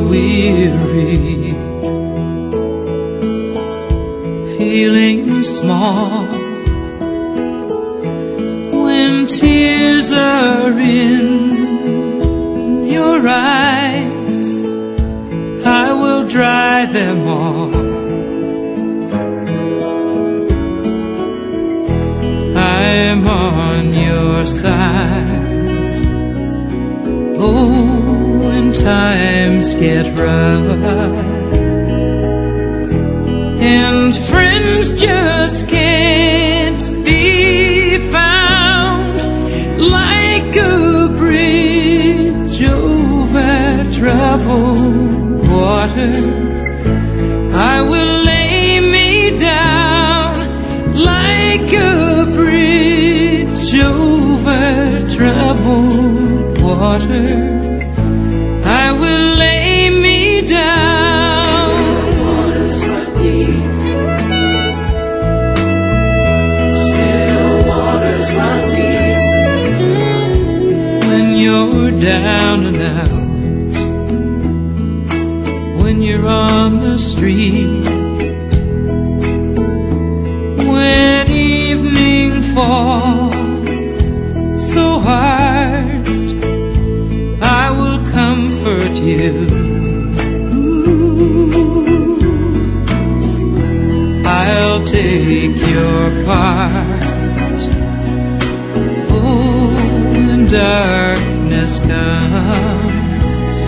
weary, feeling small, when tears are in your eyes, I will dry them all. I'm on your side. Oh, when times get rough and friends just can't be found, like a bridge over troubled water, I will lay me down. Like a bridge over troubled water, I will lay me down. Still waters run deep. Still waters run deep. When you're down and out, when you're on the street, when evening falls so hard, I will comfort you. I'll take your part. Oh, when darkness comes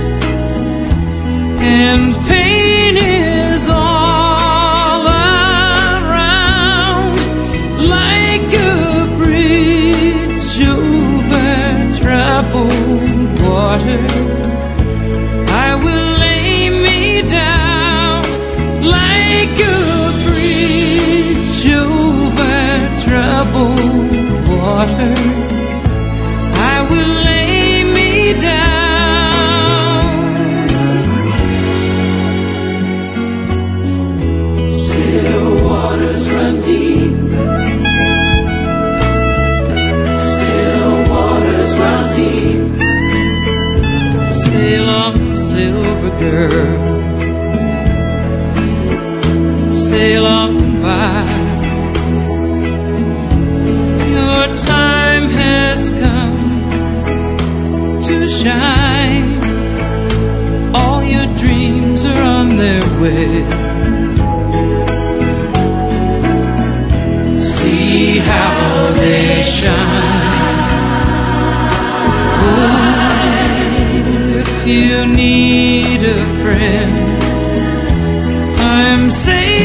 and pain is all around, like a bridge over troubled water, I will lay me down. Like a bridge over troubled water, I will lay me down. Still waters run deep. Still waters run deep. Sail on, silver girl, sail on by. Your time has come to shine. All your dreams are on their way. See how they shine. Oh, if you need a friend, I'm saying